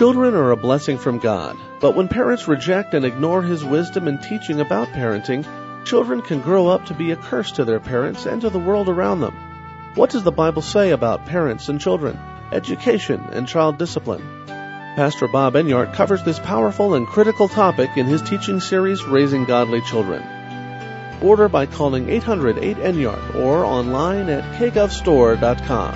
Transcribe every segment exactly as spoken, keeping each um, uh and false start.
Children are a blessing from God, but when parents reject and ignore His wisdom and teaching about parenting, children can grow up to be a curse to their parents and to the world around them. What does the Bible say about parents and children, education, and child discipline? Pastor Bob Enyart covers this powerful and critical topic in his teaching series, Raising Godly Children. Order by calling eight hundred eight N Y A R D or online at k gov store dot com.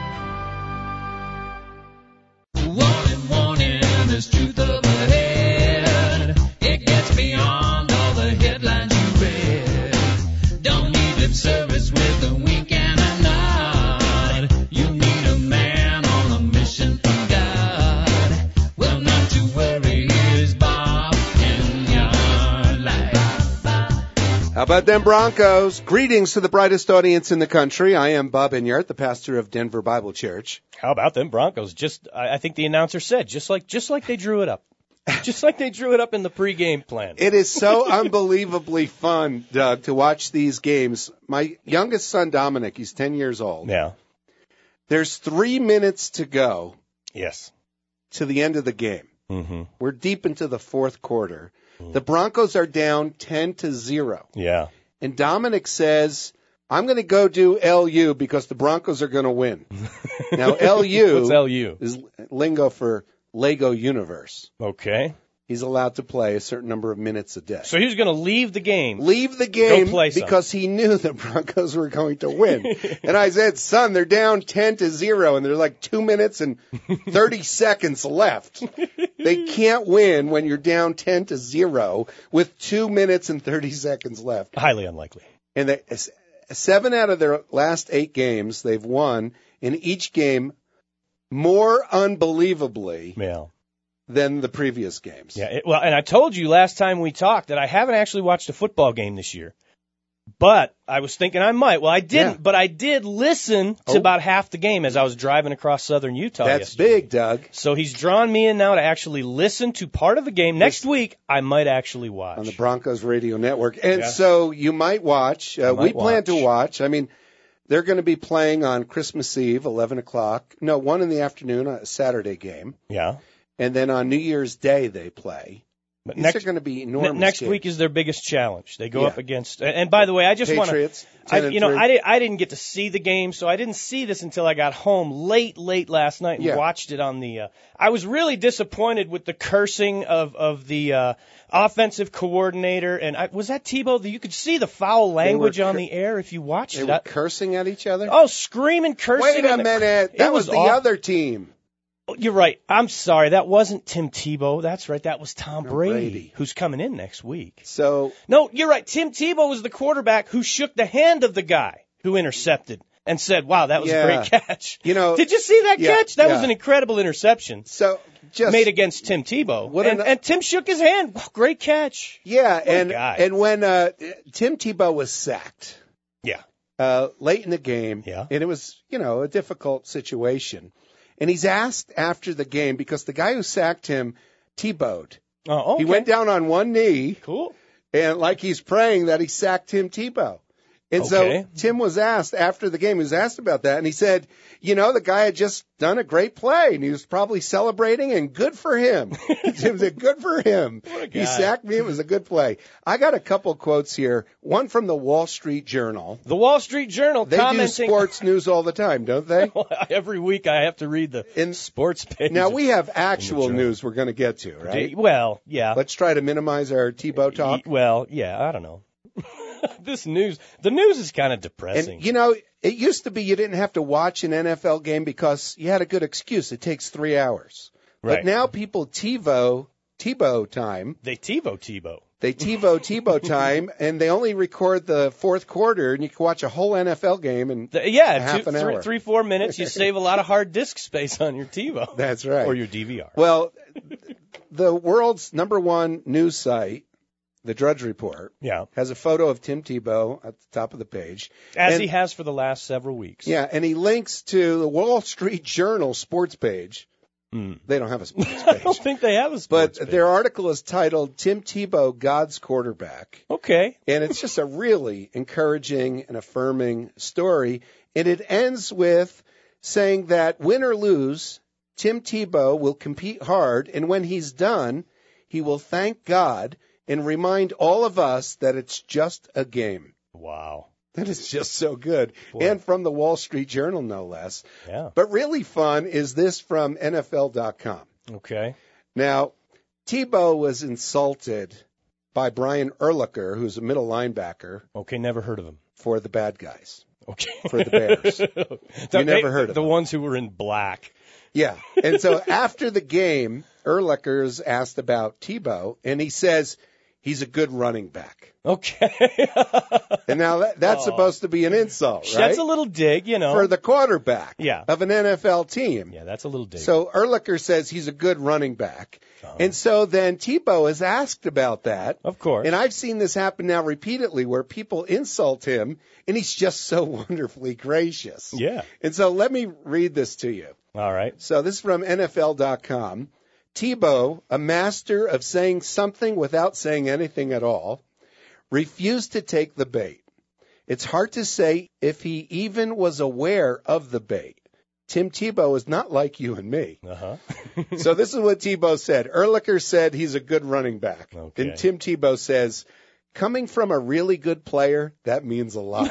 Warning, warning, there's truth up ahead. It gets beyond all the headlines you read. Don't need lip service with a wink and a nod. You need a man on a mission from God. Well, not to worry, here's Bob Enyart Live. How about them Broncos? Greetings to the brightest audience in the country. I am Bob Enyart, the pastor of Denver Bible Church. How about them Broncos? Just, I I think the announcer said, just like, just like they drew it up, just like they drew it up in the pregame plan. It is so unbelievably fun, Doug, to watch these games. My youngest son, Dominic, he's ten years old. Yeah. There's three minutes to go. Yes. To the end of the game. Mm-hmm. We're deep into the fourth quarter. Mm. The Broncos are down ten to zero. Yeah. And Dominic says, I'm going to go do L U because the Broncos are going to win. Now, L U, What's L U? Is lingo for Lego Universe. Okay. He's allowed to play a certain number of minutes a day. So he's going to leave the game. Leave the game Go play some. Because he knew the Broncos were going to win. And I said, son, they're down ten to zero, and there's like two minutes and thirty seconds left. They can't win when you're down ten to zero with two minutes and thirty seconds left. Highly unlikely. And they, seven out of their last eight games, they've won in each game more unbelievably Yeah. than the previous games. Yeah. It, well, and I told you last time we talked that I haven't actually watched a football game this year. But I was thinking I might. Well, I didn't, Yeah. but I did listen to Oh. about half the game as I was driving across southern Utah That's yesterday. big, Doug. So he's drawn me in now to actually listen to part of the game. Next week, I might actually watch. On the Broncos Radio Network. And Yeah. so you might watch. Uh, might we plan watch. to watch. I mean, they're going to be playing on Christmas Eve, eleven o'clock. No, one in the afternoon, a Saturday game. Yeah. And then on New Year's Day, they play. But These next, are going to be ne- enormous next games. week is their biggest challenge. They go Yeah. up against, and, and by the way, I just want to, Patriots, ten and you know, three. I, did, I didn't get to see the game, so I didn't see this until I got home late, late last night and Yeah. watched it on the, uh, I was really disappointed with the cursing of, of the, uh, offensive coordinator, and I, was that Tebow? You could see the foul language cur- on the air if you watched They it. were I- cursing at each other? oh, screaming, cursing. Wait a and the- minute. it That was, the aw- other team. You're right. I'm sorry. That wasn't Tim Tebow. That's right. That was Tom Tom Brady, Brady. who's coming in next week. So No, you're right. Tim Tebow was the quarterback who shook the hand of the guy who intercepted and said, wow, that was Yeah. a great catch. You know- Did you see that Yeah, catch? That yeah. was an incredible interception so just made against Tim Tebow. What And, an- and Tim shook his hand. Wow, great catch. Yeah, a and guy. and when uh, Tim Tebow was sacked Yeah. uh, late in the game, Yeah. and it was, you know, a difficult situation. And he's asked after the game because the guy who sacked him Tebowed. Oh, okay. He went down on one knee Cool. and like he's praying that he sacked Tim Tebow. And Okay. so Tim was asked after the game, he was asked about that, and he said, you know, the guy had just done a great play, and he was probably celebrating, and good for him. Tim said, good for him. What a guy. He sacked me. It was a good play. I got a couple quotes here, one from the Wall Street Journal. The Wall Street Journal They do commenting. sports news all the time, don't they? Every week I have to read the In- sports page. Now, we have actual Journal. news we're going to get to, right? Well, yeah. Let's try to minimize our Tebow talk. Y- Well, yeah, I don't know. This news, the news is kind of depressing. And, you know, it used to be you didn't have to watch an N F L game because you had a good excuse. It takes three hours. Right. But now people TiVo, TiVo time. They TiVo Tebow. They TiVo, TiVo time, and they only record the fourth quarter, and you can watch a whole N F L game in The- yeah, a half two, an three, hour. three, four minutes. You save a lot of hard disk space on your TiVo. That's right. Or your D V R. Well, the world's number one news site, the Drudge Report, Yeah, has a photo of Tim Tebow at the top of the page. as And- he has for the last several weeks. Yeah, and he links to the Wall Street Journal sports page. Mm. They don't have a sports I don't page. think they have a But sports page. their article is titled Tim Tebow, God's Quarterback. Okay. And it's just a really encouraging and affirming story. And it ends with saying that win or lose, Tim Tebow will compete hard, and when he's done, he will thank God and remind all of us that it's just a game. Wow. That is just so good. Boy. And from the Wall Street Journal, no less. Yeah. But really fun is this from N F L dot com. Okay. Now, Tebow was insulted by Brian Urlacher, who's a middle linebacker. Okay, never heard of him. For the bad guys. Okay. For the Bears. You never heard of the them. The ones who were in black. Yeah. And so after the game, Urlacher's asked about Tebow, and he says he's a good running back. Okay. And now that, that's oh. supposed to be an insult, right? That's a little dig, you know. For the quarterback yeah. of an N F L team. Yeah, that's a little dig. So Urlacher says he's a good running back. Uh-huh. And so then Tebow is asked about that. Of course. And I've seen this happen now repeatedly where people insult him, and he's just so wonderfully gracious. Yeah. And so let me read this to you. All right. So this is from N F L dot com. Tebow, a master of saying something without saying anything at all, refused to take the bait. It's hard to say if he even was aware of the bait. Tim Tebow is not like you and me. Uh-huh. So this is what Tebow said. Urlacher said he's a good running back. Okay. And Tim Tebow says, coming from a really good player, that means a lot.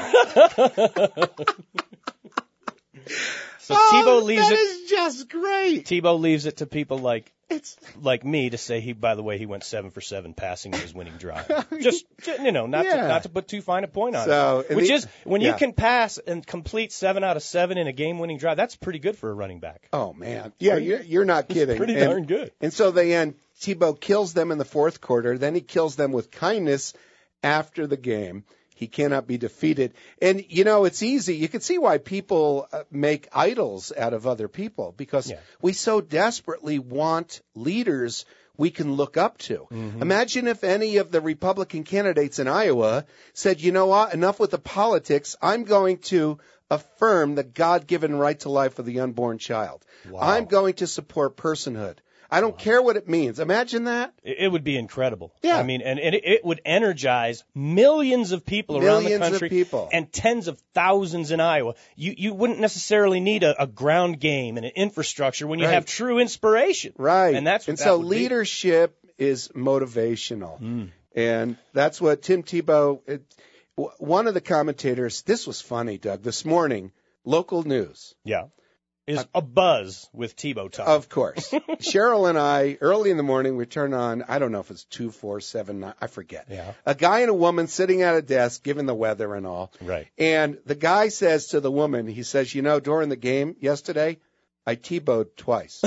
So oh, Tebow leaves that it. is just great. Tebow leaves it to people like It's like me to say he. By the way, he went seven for seven passing in his winning drive. Just you know, not Yeah. to not to put too fine a point on So, it. and Which the- is when yeah. you can pass and complete seven out of seven in a game-winning drive. That's pretty good for a running back. Oh, man. Yeah, pretty- you're, you're not kidding. Pretty and, darn good. And so they end. Tebow kills them in the fourth quarter. Then he kills them with kindness after the game. He cannot be defeated. And, you know, it's easy. You can see why people uh, make idols out of other people because Yeah. we so desperately want leaders we can look up to. Mm-hmm. Imagine if any of the Republican candidates in Iowa said, you know what, enough with the politics. I'm going to affirm the God-given right to life of the unborn child. Wow. I'm going to support personhood. I don't care what it means. Imagine that. It, it would be incredible. Yeah. I mean, and, and it, it would energize millions of people around Millions the of country people. and tens of thousands in Iowa. You you wouldn't necessarily need a, a ground game and an infrastructure when you Right. have true inspiration. Right. And that's what and that so would be. leadership is motivational. Mm. And that's what Tim Tebow, it, w- one of the commentators, this was funny, Doug, this morning, local news. Yeah. Is a buzz with Tebow talk. Of course. Cheryl and I, early in the morning, we turn on, I don't know if it's two, four, seven, nine, I forget. Yeah. A guy and a woman sitting at a desk, given the weather and all. Right. And the guy says to the woman, he says, you know, during the game yesterday, I Tebowed twice.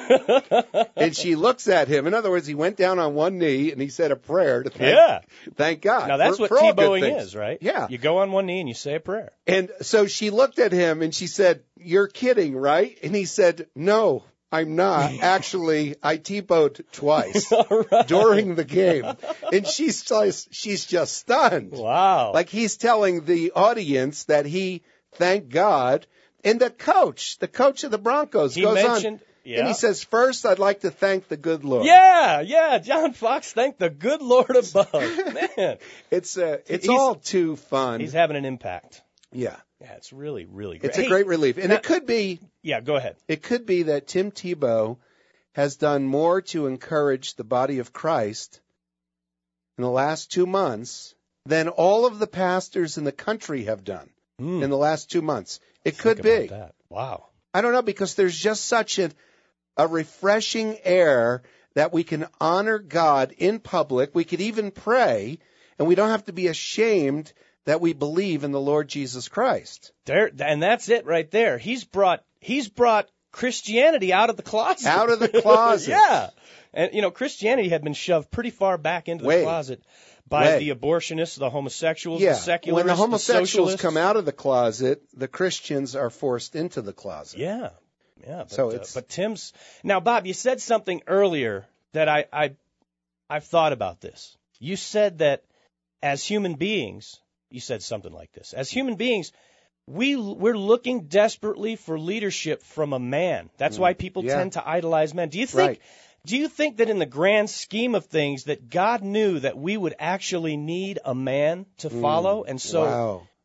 And she looks at him. In other words, he went down on one knee and he said a prayer to thank, Yeah. thank God. Now that's for, what for all good Tebowing things. is, right? Yeah. You go on one knee and you say a prayer. And so she looked at him and she said, you're kidding, right? And he said, no, I'm not. Actually, I Tebowed twice Right. during the game. And she's just, she's just stunned. Wow. Like he's telling the audience that he thanked God. And the coach, the coach of the Broncos He goes mentioned- on yeah. and he says, first, I'd like to thank the good Lord. Yeah, yeah. John Fox, thank the good Lord above. Man, It's uh, it's He's- all too fun. he's having an impact. Yeah. Yeah, it's really, really great. It's a Hey, great relief. And now- it could be Yeah, go ahead. it could be that Tim Tebow has done more to encourage the body of Christ in the last two months than all of the pastors in the country have done Mm. in the last two months. It Think could be. about that. Wow. I don't know, because there's just such a, a refreshing air that we can honor God in public. We could even pray, and we don't have to be ashamed that we believe in the Lord Jesus Christ. There, and that's it right there. He's brought he's brought Christianity out of the closet. Out of the closet. Yeah. And you know, Christianity had been shoved pretty far back into the Way. closet by Way. the abolitionists, the homosexuals, Yeah, the secularists, when the homosexuals socialists. come out of the closet, the Christians are forced into the closet. Yeah. Yeah. But, So uh, it's- but Tim's now, Bob, you said something earlier that I, I I've thought about this. You said that as human beings, you said something like this. As human beings, we we're looking desperately for leadership from a man. That's why people Yeah. tend to idolize men. Do you think Right. do you think that in the grand scheme of things that God knew that we would actually need a man to follow, and so Wow.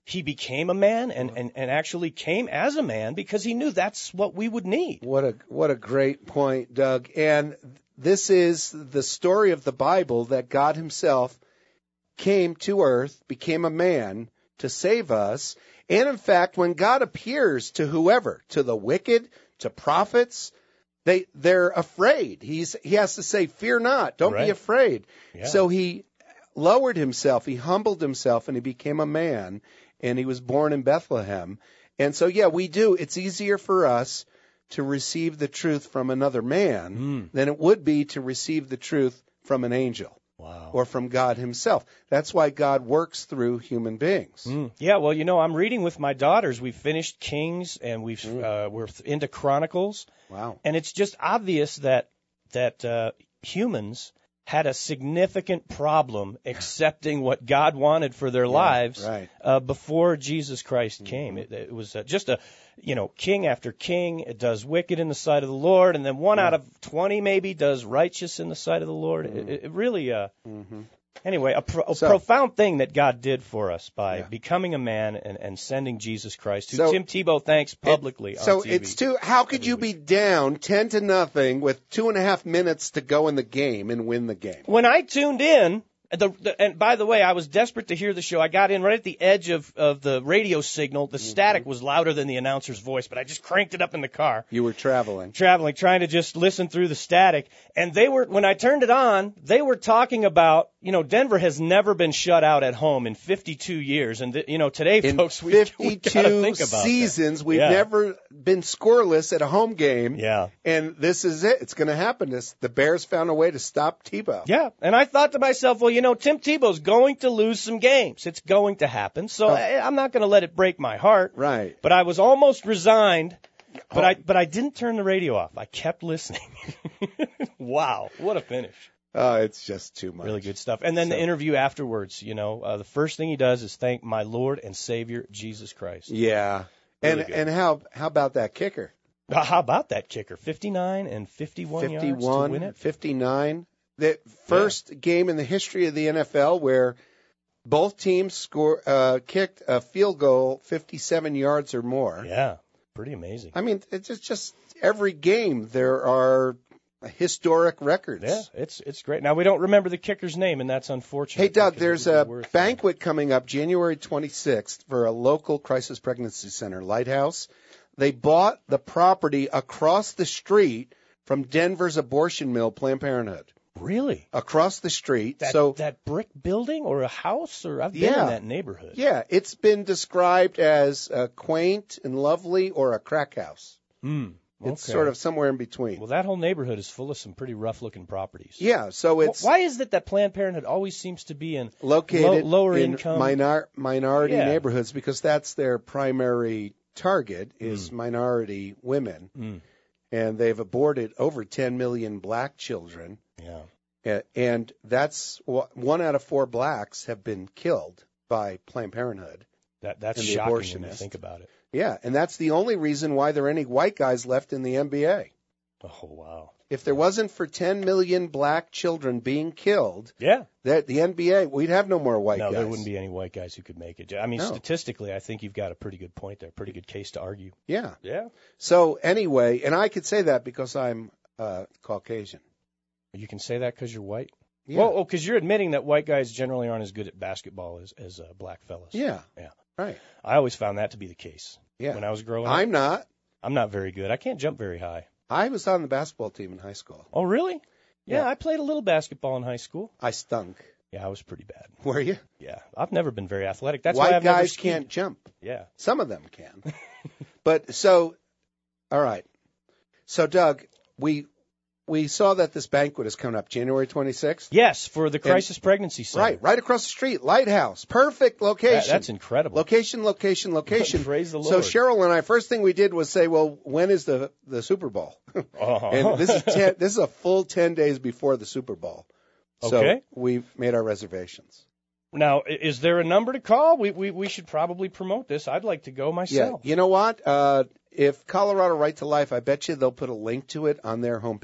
he became a man and, and, and actually came as a man because he knew that's what we would need. What a what a great point, Doug. And this is the story of the Bible, that God himself came to earth, became a man to save us. And in fact, when God appears to whoever, to the wicked, to prophets, they they're afraid. He's he has to say, "Fear not, don't Right. be afraid." Yeah. So he lowered himself, he humbled himself, and he became a man, and he was born in Bethlehem. And so, yeah, we do. It's easier for us to receive the truth from another man Mm. than it would be to receive the truth from an angel Wow. or from God himself. That's why God works through human beings. Mm. Yeah, well, you know, I'm reading with my daughters. We finished Kings, and we've Mm. uh, we're into Chronicles, Wow. and it's just obvious that that uh, humans had a significant problem accepting what God wanted for their lives right. uh, before Jesus Christ came. It, it was uh, just a, you know, king after king. It does wicked in the sight of the Lord, and then one Yeah. out of twenty maybe does righteous in the sight of the Lord. Mm. It, it really, uh, Mm-hmm. anyway, a, pro- a So- profound thing that God did for us by Yeah. becoming a man and, and sending Jesus Christ, who So- Tim Tebow thanks publicly So on T V. it's too. How could you be down ten to nothing with two and a half minutes to go in the game and win the game? When I tuned in, the, the, and by the way, I was desperate to hear the show. I got in right at the edge of, of the radio signal. The static was louder than the announcer's voice, but I just cranked it up in the car. You were traveling. Traveling, trying to just listen through the static. And they were, when I turned it on, they were talking about, you know, Denver has never been shut out at home in fifty-two years. And, th- you know, today, In folks, we, we got to fifty-two think about seasons, that. we've Yeah. never been scoreless at a home game. Yeah. And this is it. It's going to happen. This, the Bears found a way to stop Tebow. Yeah, and I thought to myself, well, you know, Tim Tebow's going to lose some games. It's going to happen. So Oh. I, I'm not going to let it break my heart. Right. But I was almost resigned. But Oh. I but I didn't turn the radio off. I kept listening. Wow, what a finish. Oh, it's just too much. Really good stuff. And then So- the interview afterwards, you know, uh, the first thing he does is thank my Lord and Savior, Jesus Christ. Yeah. Really and good. and how how about that kicker? Uh, How about that kicker? fifty-nine and fifty-one, yards to win fifty-one, it. fifty-nine. The first game in the history of the N F L where both teams score uh, kicked a field goal fifty-seven yards or more. Yeah, pretty amazing. I mean, it's just, just every game there are historic records. Yeah, it's it's great. Now we don't remember the kicker's name, and that's unfortunate. Hey, Doug, because it there's would a be worth, uh, banquet coming up January twenty-sixth for a local crisis pregnancy center, Lighthouse. They bought the property across the street from Denver's abortion mill, Planned Parenthood. Really? Across the street. That, so that brick building or a house? Or I've been Yeah. in that neighborhood. yeah, it's been described as uh, quaint and lovely or a crack house. Hmm. It's okay. sort of somewhere in between. Well, that whole neighborhood is full of some pretty rough-looking properties. Yeah, so it's Why is it that Planned Parenthood always seems to be in located low- lower in income? minor, minority Yeah. neighborhoods because that's their primary target is minority women. Mm. And they've aborted over ten million black children. Yeah. A- And that's wh- one out of four blacks have been killed by Planned Parenthood. That that's And the shocking when you abortionist. think about it. Yeah, and that's the only reason why there are any white guys left in the N B A. Oh wow. If there wasn't for ten million black children being killed, Yeah. that the N B A, we'd have no more white No, guys. there wouldn't be any white guys who could make it. I mean, No. statistically, I think you've got a pretty good point there. Pretty good case to argue. Yeah. Yeah. So anyway, and I could say that because I'm uh, Caucasian. You can say that because you're white. Yeah. Well, oh, because you're admitting that white guys generally aren't as good at basketball as as uh, black fellas. yeah. Yeah. Right. I always found that to be the case. Yeah. When I was growing up, I'm not. I'm not very good. I can't jump very high. I was on the basketball team in high school. Oh, really? Yeah, Yeah. I played a little basketball in high school. I stunk. Yeah, I was pretty bad. Were you? Yeah, I've never been very athletic. That's why White I've never guys skied. can't jump. Yeah. Some of them can. But so, all right. So, Doug, we we saw that this banquet is coming up January twenty-sixth. Yes, for the crisis pregnancy center. Right, right across the street, Lighthouse. Perfect location. That- that's incredible. Location, location, location. Praise the So Lord. Cheryl and I, first thing we did was say, well, when is the the Super Bowl? Oh. And this is ten, this is a full ten days before the Super Bowl. So Okay. we made our reservations. Now, i- is there a number to call? We, we we should probably promote this. I'd like to go Yeah. myself. You know what? Uh, if Colorado Right to Life, I bet you they'll put a link to it on their homepage.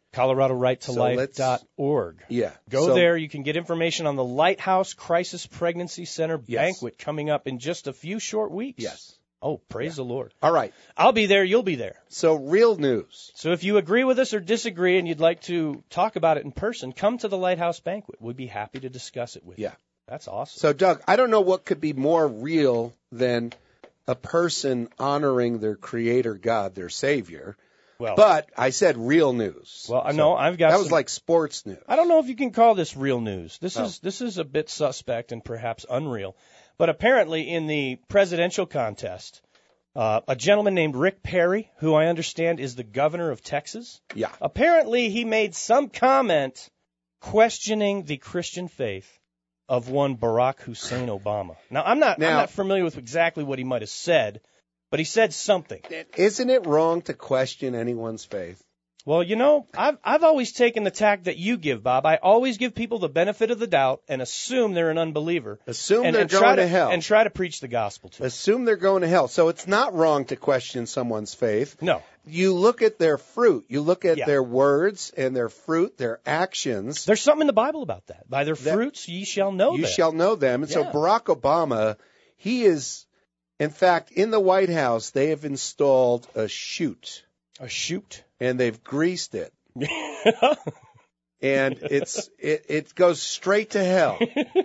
Colorado Right to So Life let's- dot org. Yeah. Go So- there. You can get information on the Lighthouse Crisis Pregnancy Center Yes. banquet coming up in just a few short weeks. Yes. Oh, praise the Lord. All right. I'll be there. You'll be there. So real news. So if you agree with us or disagree and you'd like to talk about it in person, come to the Lighthouse banquet. We'd be happy to discuss it with you. Yeah. That's awesome. So, Doug, I don't know what could be more real than a person honoring their creator God, their Savior. Well, But I said real news. well, I So know I've got that was some- like sports news. I don't know if you can call this real news. This Oh. is this is a bit suspect and perhaps unreal. But apparently in the presidential contest, uh, a gentleman named Rick Perry, who I understand is the governor of Texas, Yeah. apparently he made some comment questioning the Christian faith of one Barack Hussein Obama. Now, I'm not, I'm Now- not familiar with exactly what he might have said, but he said something. Isn't it wrong to question anyone's faith? Well, you know, I've I've always taken the tack that you give, Bob. I always give people the benefit of the doubt and assume they're an unbeliever. Assume and, they're and try going to, to hell. and try to preach the gospel to them. Assume they're going to hell. So it's not wrong to question someone's faith. No. You look at their fruit. You look at Yeah. their words and their fruit, their actions. There's something in the Bible about that. By their That- fruits ye shall know you them. shall know them. And so Yeah. Barack Obama, he is, in fact, in the White House, they have installed a chute A shoot. and they've greased it. And it's it, it goes straight to hell.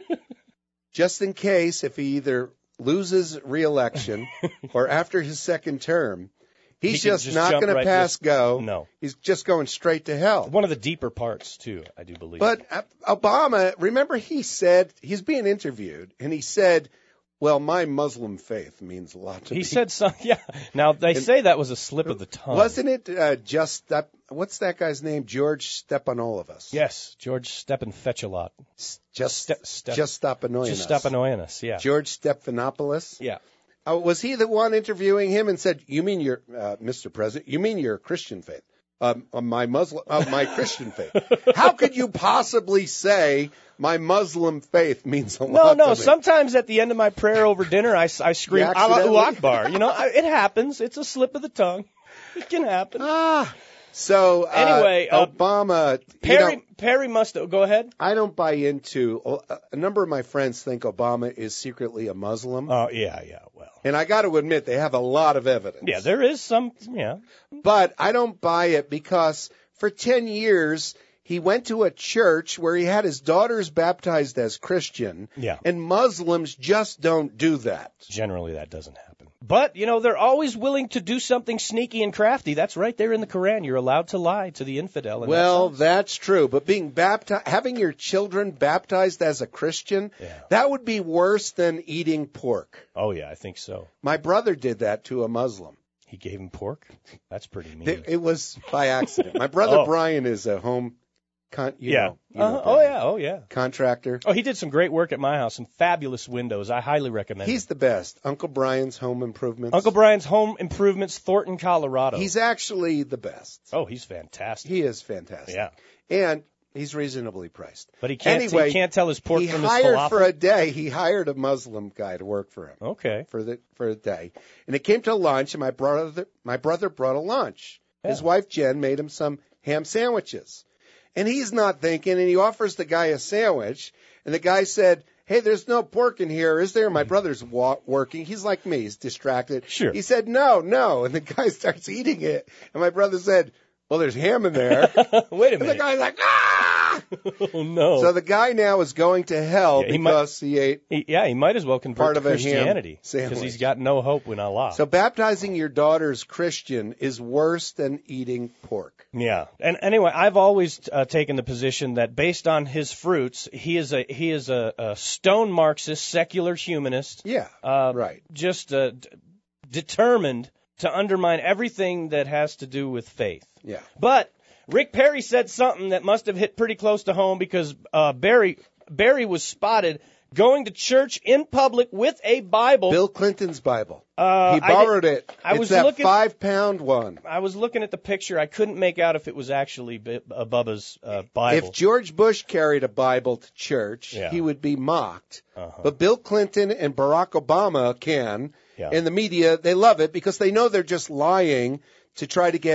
Just in case if he either loses re-election or after his second term, he's He can just, just not jump going right- to pass just- go. no. He's just going straight to hell. One of the deeper parts, too, I do believe. But uh, Obama, remember he said, he's being interviewed, and he said, well, my Muslim faith means a lot to me. he said some, yeah. Now, they say that was a slip of the tongue. Wasn't it uh, just, that, what's that guy's name? George Stephanopoulos. Yes, George Steppenfetchalot. S- Just, Ste- Ste- just stop annoying Just us. stop annoying us, yeah. George Stephanopoulos? Yeah. Uh, was he the one interviewing him and said, you mean your, uh, Mister President, you mean your Christian faith? Um, uh, my Muslim, uh, my Christian faith. How could you possibly say my Muslim faith means a No, lot no. to me? Sometimes at the end of my prayer over dinner, I, I scream, You Allahu accidentally- Akbar. You know, I, it happens. It's a slip of the tongue. It can happen. Ah, so uh, Anyway, uh, Obama. Perry, you know, Perry must have, go ahead. I don't buy into. uh, A number of my friends think Obama is secretly a Muslim, Oh, yeah, yeah, well. and I got to admit they have a lot of evidence. Yeah, there is some, yeah. But I don't buy it because for ten years he went to a church where he had his daughters baptized as Christian, Yeah. and Muslims just don't do that. Generally, that doesn't happen. But, you know, they're always willing to do something sneaky and crafty. That's right there in the Quran. You're allowed to lie to the infidel. And Well, that's that's true, but being baptized, having your children baptized as a Christian, Yeah. that would be worse than eating pork. oh, yeah, I think so. My brother did that to a Muslim. He gave him pork? That's pretty mean. It, it was by accident. My brother Oh. Brian is a home, con, you yeah. know, you know Uh-huh. Oh, Brian. yeah, oh, yeah. contractor. Oh, he did some great work at my house, some fabulous windows. I highly recommend He's it. the best. Uncle Brian's Home Improvements. Uncle Brian's Home Improvements, Thornton, Colorado. He's actually the best. oh, he's fantastic. He is fantastic. Yeah. And he's reasonably priced. But he can't, Anyway, he can't tell his pork he from his hired falafel. for a day. He hired a Muslim guy to work for him. Okay. for the for a day, and it came to lunch, and my brother my brother brought a lunch. His Yeah. wife Jen made him some ham sandwiches, and he's not thinking, and he offers the guy a sandwich, and the guy said, "Hey, there's no pork in here, is there?" My brother's wa- working. He's like me. He's distracted. Sure. He said, "No, no," and the guy starts eating it, and my brother said, "Well, there's ham in there." Wait a And the minute. guy's like, "Ah!" oh, no. So the guy now is going to hell Yeah, he might- because he ate. He, yeah, he might as well convert Part to of a ham Christianity sandwich. because he's got no hope in Allah. So baptizing your daughter's Christian is worse than eating pork. yeah, and anyway, I've always uh, taken the position that based on his fruits, he is a he is a, a stone Marxist, secular humanist, Yeah, uh, right. just uh, d- determined to undermine everything that has to do with faith. Yeah. But Rick Perry said something that must have hit pretty close to home because uh, Barry Barry was spotted going to church in public with a Bible. Bill Clinton's Bible. Uh, he I did- borrowed it. I it's was that looking- five-pound one. I was looking at the picture. I couldn't make out if it was actually B- uh, Bubba's uh, Bible. If George Bush carried a Bible to church, Yeah. he would be mocked. Uh-huh. But Bill Clinton and Barack Obama can, Yeah. and the media, they love it because they know they're just lying to try to get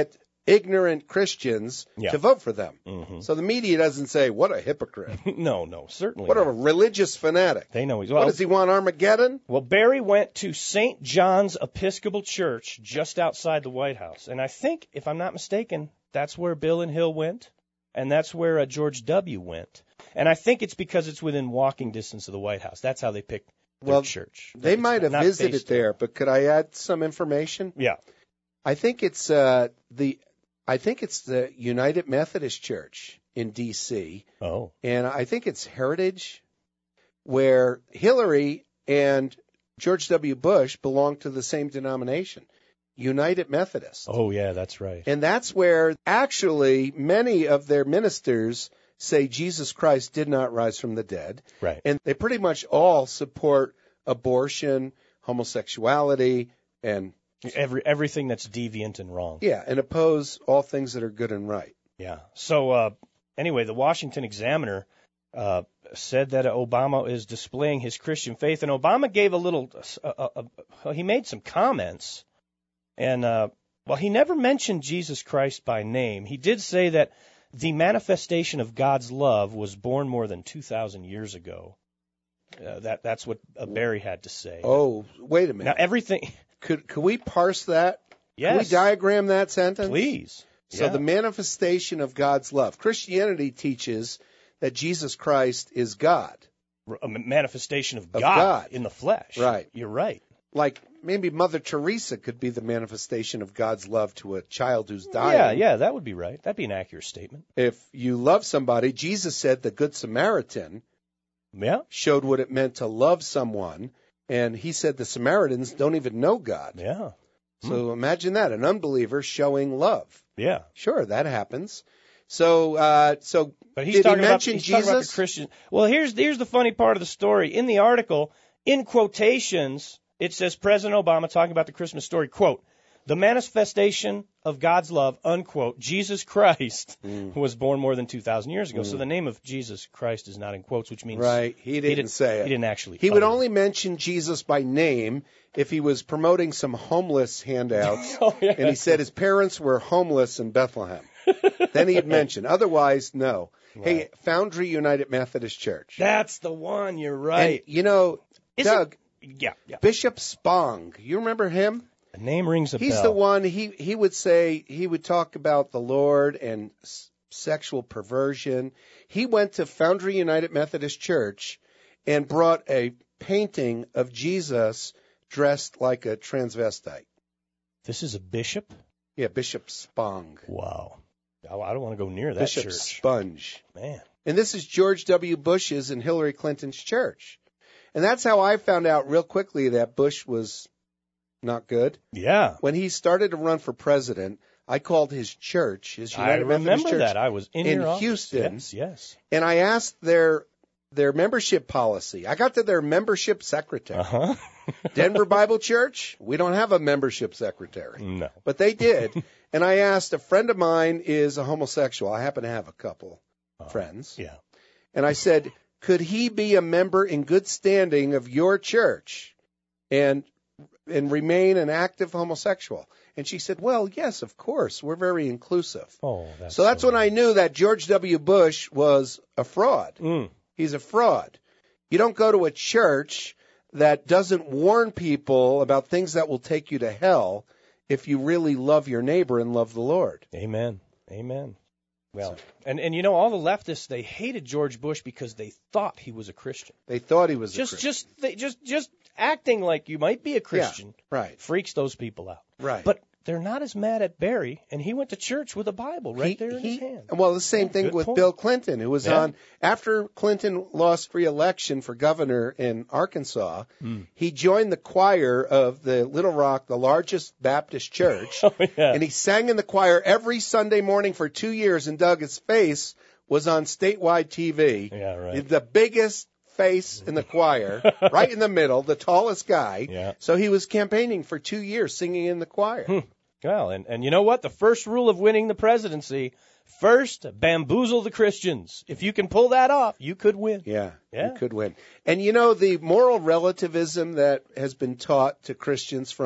ignorant Christians Yeah. to vote for them. Mhm. So the media doesn't say, what a hypocrite. No, no, certainly What a not. religious fanatic. They know he's What well. does he want, Armageddon? Well, Barry went to Saint John's Episcopal Church just outside the White House. And I think, if I'm not mistaken, that's where Bill and Hill went, and that's where uh, George W. went. And I think it's because it's within walking distance of the White House. That's how they picked their Well, church. They It's might have not visited based- there, but could I add some information? Yeah. I think it's uh, the I think it's the United Methodist Church in D C Oh. and I think it's Heritage, where Hillary and George W. Bush belong to the same denomination, United Methodist. Oh, yeah, that's right. And that's where actually many of their ministers say Jesus Christ did not rise from the dead. Right. And they pretty much all support abortion, homosexuality, and Every everything that's deviant and wrong. yeah, and oppose all things that are good and right. Yeah. So uh, anyway, the Washington Examiner uh, said that Obama is displaying his Christian faith, and Obama gave a little. Uh, uh, uh, he made some comments, and uh, well, he never mentioned Jesus Christ by name. He did say that the manifestation of God's love was born more than two thousand years ago. Uh, that that's what uh, Barry had to say. Oh, wait a Now minute. everything. Could could we parse that? Yes. Can we diagram that sentence? Please. So Yeah. the manifestation of God's love. Christianity teaches that Jesus Christ is God. A manifestation of, Of God, God. in the flesh. Right. You're right. Like maybe Mother Teresa could be the manifestation of God's love to a child who's Yeah, dying. yeah, that would be right. That'd be an accurate statement. If you love somebody, Jesus said the Good Samaritan Yeah, showed what it meant to love someone, and he said the Samaritans don't even know God. yeah, So imagine that, an unbeliever showing love. yeah. Sure, that happens. So, uh, so But he's did talking he about mention he's Jesus? talking about the Christian. Well, here's here's the funny part of the story. In the article, in quotations, it says President Obama talking about the Christmas story. Quote: "The manifestation of God's love." Unquote. Jesus Christ Mm. was born more than two thousand years ago. So the name of Jesus Christ is not in quotes, which means Right, he didn't, say it. He didn't actually. He would utter it. only mention Jesus by name if he was promoting some homeless handouts, Oh, yeah. and he said his parents were homeless in Bethlehem. Then he'd mention. Otherwise, no. Hey, Right. Foundry United Methodist Church. That's the one. You're right. And, you know, Is it- Doug, yeah, yeah. Bishop Spong, you remember him? The name rings a He's bell. the one, he, he would say, he would talk about the Lord and s- sexual perversion. He went to Foundry United Methodist Church and brought a painting of Jesus dressed like a transvestite. This is a bishop? Yeah, Bishop Spong. Wow. I I don't want to go near that Bishop church. Sponge. Man. And this is George W. Bush's and Hillary Clinton's church. And that's how I found out real quickly that Bush was not good. Yeah. When he started to run for president, I called his church, his I United Methodist remember Church, that. I was in, in your office. Houston. Yes, yes. and I asked their their membership policy. I got to their membership secretary. Uh-huh. Denver Bible Church, we don't have a membership secretary. No. But they did. And I asked, a friend of mine is a homosexual. I happen to have a couple friends. Yeah. And I said, could he be a member in good standing of your church and and remain an active homosexual? And she said, well, yes, of course. We're very inclusive. Oh, that's So that's so when I knew that George W. Bush was a fraud. Mm. He's a fraud. You don't go to a church that doesn't warn people about things that will take you to hell if you really love your neighbor and love the Lord. Amen. Amen. Well, and, and you know, all the leftists, they hated George Bush because they thought he was a Christian. They thought he was Just a Christian. just they, just just acting like you might be a Christian Right, freaks those people out. right. But they're not as mad at Barry, and he went to church with a Bible right He- there in he- his hand. Well, the same Yeah, thing good with point. Bill Clinton, who was Yeah. on after Clinton lost re-election for governor in Arkansas. Hmm. He joined the choir of the Little Rock, the largest Baptist church, Oh, yeah. and he sang in the choir every Sunday morning for two years. And Doug, his face was on statewide T V. Yeah, right. The biggest face in the choir, right in the middle, the tallest guy. Yeah. So he was campaigning for two years, singing in the choir. Hmm. Well, and, and you know what? The first rule of winning the presidency, first, bamboozle the Christians. If you can pull that off, you could win. Yeah, Yeah. you could win. And you know, the moral relativism that has been taught to Christians from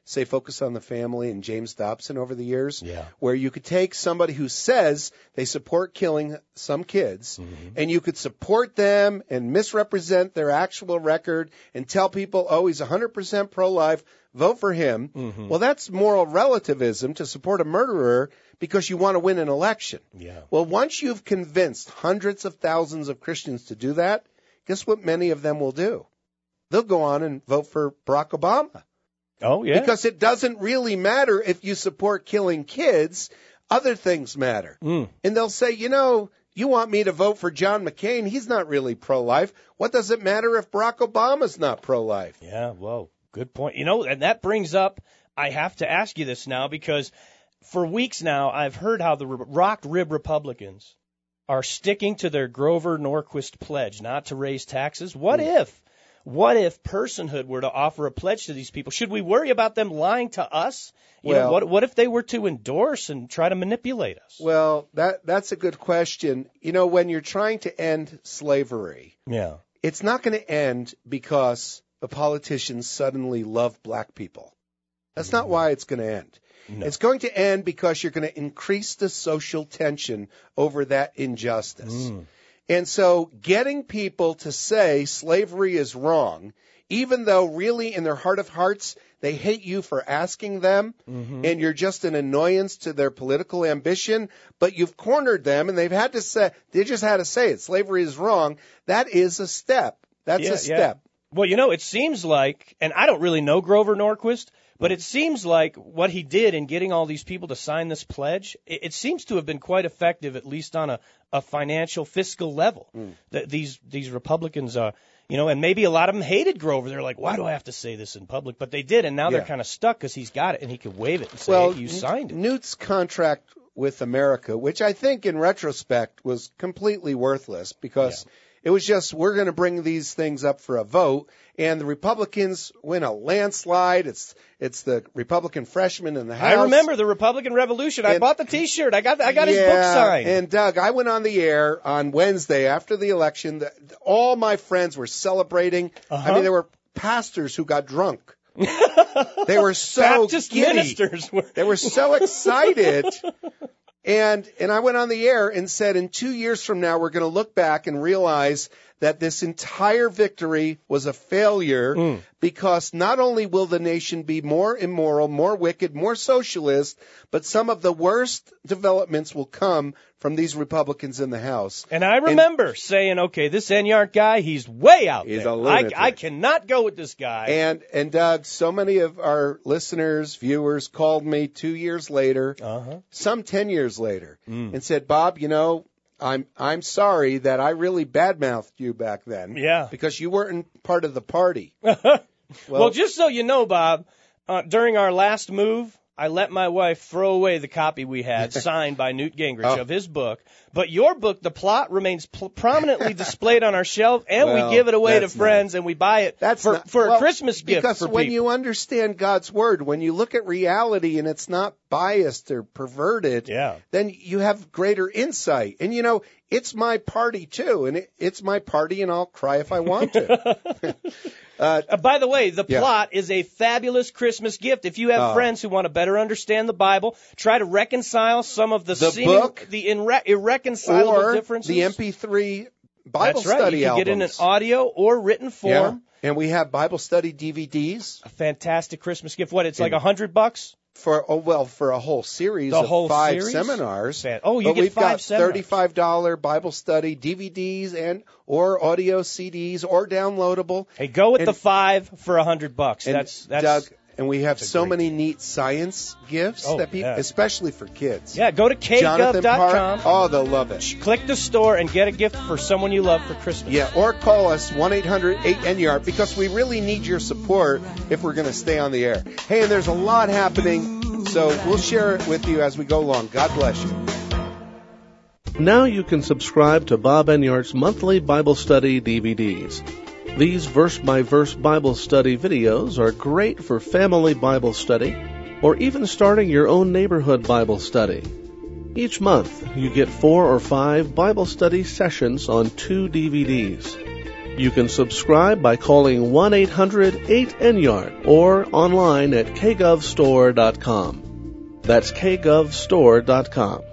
say Focus on the Family and James Dobson over the years, Yeah. where you could take somebody who says they support killing some kids, Mm-hmm. and you could support them and misrepresent their actual record and tell people, oh, he's one hundred percent pro-life, vote for him. Mm-hmm. Well, that's moral relativism to support a murderer because you want to win an election. Yeah. Well, once you've convinced hundreds of thousands of Christians to do that, guess what many of them will do? They'll go on and vote for Barack Obama. Oh, yeah. Because it doesn't really matter if you support killing kids. Other things matter. Mm. And they'll say, you know, you want me to vote for John McCain. He's not really pro-life. What does it matter if Barack Obama's not pro-life? Yeah, whoa, good point. You know, and that brings up, I have to ask you this now, because for weeks now I've heard how the rock rib Republicans are sticking to their Grover Norquist pledge not to raise taxes. What Mm. if, what if personhood were to offer a pledge to these people? Should we worry about them lying to us? You Well- know, what, what if they were to endorse and try to manipulate us? Well, that that's a good question. You know, when you're trying to end slavery, Yeah. it's not going to end because the politicians suddenly love black people. That's not why it's going to end. No. It's going to end because you're going to increase the social tension over that injustice. Mm. And so getting people to say slavery is wrong, even though really in their heart of hearts they hate you for asking them, Mm-hmm. and you're just an annoyance to their political ambition, but you've cornered them and they've had to say, they just had to say it, slavery is wrong. That is a step. That's Yeah, a step. yeah. Well, you know, it seems like, and I don't really know Grover Norquist, but it seems like what he did in getting all these people to sign this pledge, it, it seems to have been quite effective, at least on a, a financial, fiscal level. Mm. That these these Republicans, uh, you know, and maybe a lot of them hated Grover. They're like, why do I have to say this in public? But they did, and now Yeah. they're kind of stuck because he's got it and he could wave it and say, Well, hey, you signed it. Newt's contract with America, which I think in retrospect was completely worthless because it was just, we're going to bring these things up for a vote, and the Republicans win a landslide. It's it's the Republican freshman in the House. I remember the Republican Revolution. I And- bought the T-shirt. I got the, I got his Yeah, book signed. And Doug, I went on the air on Wednesday after the election. The, all my friends were celebrating. Uh-huh. I mean, there were pastors who got drunk. They were so Baptist giddy. ministers were. They were so excited. And and I went on the air and said, in two years from now, we're going to look back and realize that this entire victory was a failure Mm. because not only will the nation be more immoral, more wicked, more socialist, but some of the worst developments will come from these Republicans in the House. And I remember saying, okay, this Enyart guy, he's way out He's there. a lunatic. I, I cannot go with this guy. And and Doug, so many of our listeners, viewers called me two years later, uh-huh. some ten years later, Mm. and said, Bob, you know, I'm I'm sorry that I really badmouthed you back then. Yeah. Because you weren't part of the party. Well, just so you know, Bob, uh, during our last move, I let my wife throw away the copy we had signed by Newt Gingrich Oh. of his book. But your book, The Plot, remains pl- prominently displayed on our shelf, and Well, we give it away to that's friends, and we buy it That's for, not, for well, a Christmas gift because for when people. you understand God's word, when you look at reality and it's not biased or perverted, Yeah. then you have greater insight. And you know, it's my party too, and it, it's my party, and I'll cry if I want to. uh, Uh, by the way, The Yeah. Plot is a fabulous Christmas gift. If you have Oh. friends who want to better understand the Bible, try to reconcile some of the, The seeming, book, the irre- irreconcilable or differences. the M P three Bible That's right. study You can albums. get it in an audio or written form. Yeah. And we have Bible study D V Ds A fantastic Christmas gift. What? It's like And- a hundred bucks. for oh well for a whole series The of whole five series? seminars. Fan- oh, you but get we've five got seminars. thirty-five dollars Bible study D V Ds and or audio C Ds or downloadable. Hey, go with And- the five for a hundred bucks. And That's that's. Doug, and we have that's a so great many neat science gifts Oh, that people, yeah. especially for kids. Yeah, go to k gov Jonathan dot Park. com. Oh, they'll love it. Click the store and get a gift for someone you love for Christmas. Yeah, or call us one eight hundred eight N Y A R because we really need your support if we're going to stay on the air. Hey, and there's a lot happening, so we'll share it with you as we go along. God bless you. Now you can subscribe to Bob Enyart's monthly Bible study D V Ds. These verse-by-verse Bible study videos are great for family Bible study or even starting your own neighborhood Bible study. Each month, you get four or five Bible study sessions on two D V Ds. You can subscribe by calling one eight hundred eight N yard or online at k gov store dot com. That's k gov store dot com.